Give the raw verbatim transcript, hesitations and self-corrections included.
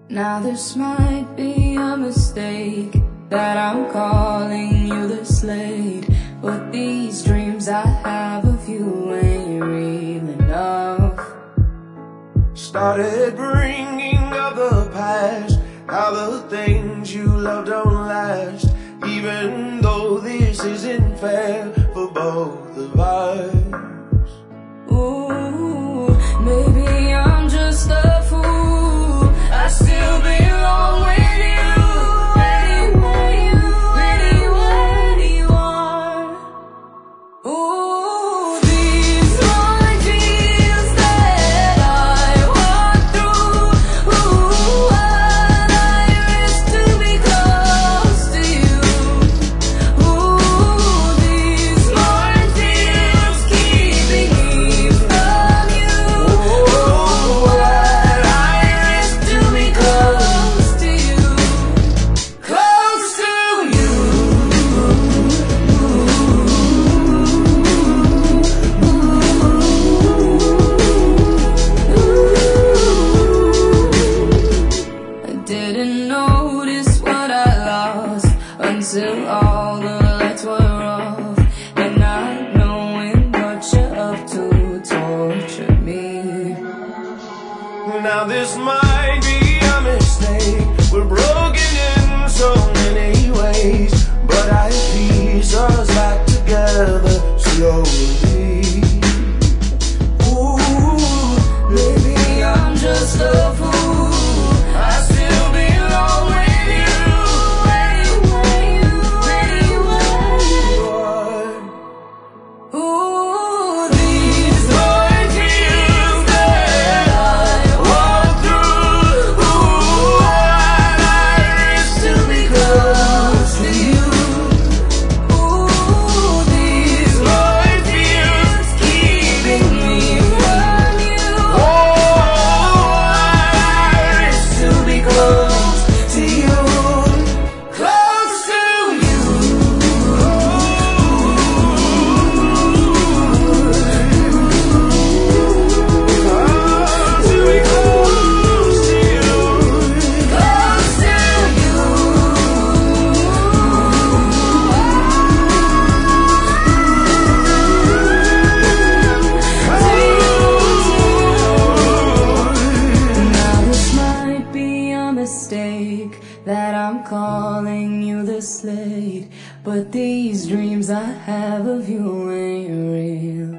Now this might be a mistake, that I'm calling you the Slade, but these dreams I have of you ain't real enough. Started bringing up the past, how the things you love don't last, even though this isn't fair for both of us. Ooh, maybe I'm just a fool, I still belong with you. Anywhere you, anywhere you are. Ooh, these lonely fields that I walk through. Ooh, what I risk to be close to you. Ooh, these lonely fields keeping me from you. Ooh, what I risk to be close to you. Close to you. I didn't notice what I lost until all the lights were off, and not knowing what you're up to torture me. Now this might be a mistake, we're broken in so many ways, but I piece us back together slowly. Ooh, Maybe I'm just a fool, I still belong with you. Anywhere you, anywhere you are. Ooh, these lonely fields that I walk through. Ooh, what I risk to be close to you. Ooh, these lonely fields keeping me from you. oh, I risk To be close to you, close to you. to be close to you. Close to you. Now this might be a mistake, that I'm calling you the Slade, but these dreams I have of you ain't real